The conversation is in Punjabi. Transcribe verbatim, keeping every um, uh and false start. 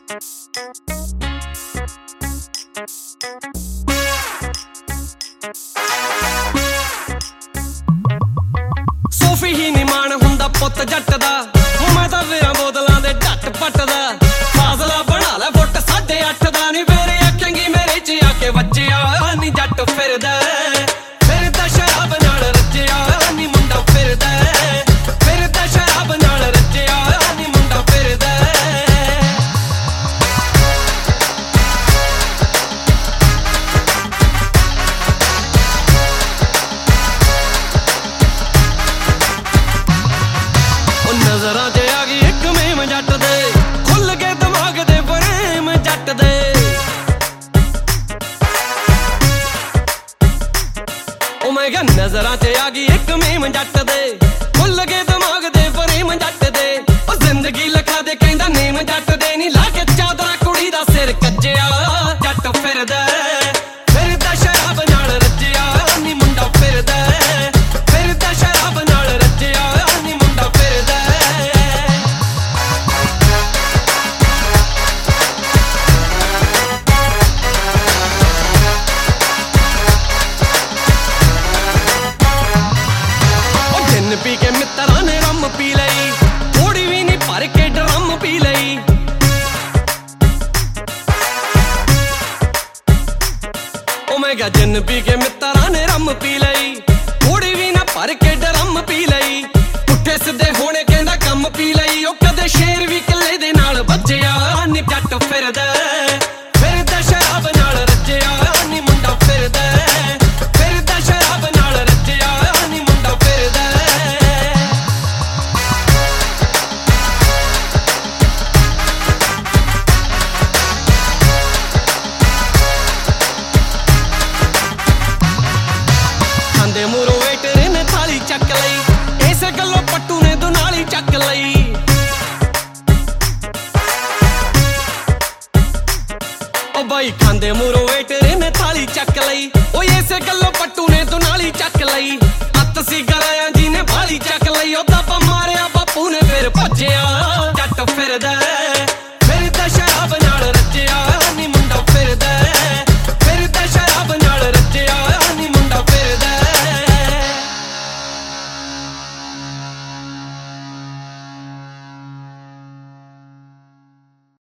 ਸੋਫੀ ਹੀ ਨੀ ਮਾਣ ਹੁੰਦਾ ਪੁੱਤ ਜੱਟ ਦਾ, ਮੈਂ ਤਾਂ ਵੇਰਾਂ ਬੋਤਲਾਂ ਦੇ ਢੱਟ ਪੱਟ ਦਾ। ਫਾਜ਼ਲਾ ਬਣਾ ਲੈ ਫੁੱਟ ਸਾਢੇ ਅੱਠ ਦਾ, ਨੀ ਮੇਰੇ ਆਖੇਂਗੀ ਮੇਰੇ ਚ ਆ ਕੇ ਵੱਜਿਆ ਨੀ ਜੱਟ ਫਿਰਦਾ ਫਿਰਦਾ ਸ਼ਰਾਬ ਨਾਲ ਰੱਜਿਆ ਨੀ ਮੁੰਡਾ ਫਿਰਦਾ ਫਿਰਦਾ ਸ਼ਰਾਬ ਨਾਲ ਰੱਜਿਆ ਨੀ ਮੁੰਡਾ ਫਿਰਦਾ। ਉਹ ਨਜ਼ਰਾਂ ਤੇ ਆ ਗਈ ਇੱਕ ਮੇਮ ਜੱਟ ਦੇ, ਖੁੱਲ ਕੇ ਦਿਮਾਗ ਦੇ ਫਰੇਮ ਜੱਟ ਦੇ। ਉਹ ਮੈਂ ਕਿਹਾ ਨਜ਼ਰਾਂ ਤੇ ਆ ਗਈ ਇੱਕ ਮੇਮ ਜੱਟ ਦੇ, ਖੁੱਲ ਕੇ ਦਿਮਾਗ ਦੇ ਫਰੇਮ ਜੱਟ ਦੇ। ਉਹ ਜ਼ਿੰਦਗੀ ਲਖਾ ਦੇ ਕਹਿੰਦਾ ਨੇਮ ਜੱਟ ਦੇ, ਨੀ ਲਾ ਕੇ ਚਾਦਰਾ ਕੁੜੀ ਦਾ ਸਿਰ ਕੱਜਿਆ ਜੱਟ ਫਿਰਦਾ ਫਿਰਦਾ ਸ਼ਰਾਬ ਨਾਲ ਰੱਜਿਆ ਨੀ ਮੁੰਡਾ ਫਿਰਦਾ ਫਿਰਦਾ ਸ਼ਰਾਬ ਨਾਲ ਰੱਜਿਆ ਨੀ ਮੁੰਡਾ ਫਿਰਦਾ। ਉਹ ਜਿੰਨ ਪੀ ਕੇ ਮਿੱਤਰਾਂ ਨੇ ਰੰਮ ਪੀ ਲਈ, ਥੋੜੀ ਵੀ ਨੀ ਭਰ ਕੇ ਡਰਮ ਪੀ ਲਈ। ਉਹ ਮੈਂ ਕਿਹਾ ਜਿੰਨ ਪੀ ਕੇ ਮਿੱਤਰਾਂ ਨੇ ਰੰਮ ਪੀ ਲਈ, ਥੋੜੀ ਵੀ ਨਾ ਭਰ ਕੇ ਡਰਮ ਪੀ ਲਈ। ਪੁੱਠੇ ਸਿੱਧੇ ਹੋਣੇ ਕਹਿੰਦਾ ਕੰਮ ਪੀ ਲਈ, ਉਹ ਕਦੇ ਸ਼ੇਰ ਵੀ ਕਿੱਲੇ ਦੇ ਨਾਲ ਵੱਜਿਆ ਨੀ ਜੱਟ ਫਿਰਦਾ ਫਿਰਦਾ ਸ਼ਰਾਬ ਨਾਲ ਰੱਜਿਆ ਨੀ ਮੁੰਡਾ ਫਿਰਦਾ ਫਿਰਦਾ ਸ਼ਰਾਬ ਨਾਲ ਰੱਜਿਆ ਨੀ ਮੁੰਡਾ ਫਿਰਦਾ। ਖਾਂਦੇ ਮੂਰੋਂ ਵੇਟਰ ਨੇ ਥਾਲੀ ਚੱਕ ਲਈ, ਇਸੇ ਗੱਲੋਂ ਪੱਟੂ ਨੇ ਦੁਨਾਲੀ ਚੱਕ ਲਈ। ਉਹ ਬਾਈ ਖਾਂਦੇ ਮੂੰਹ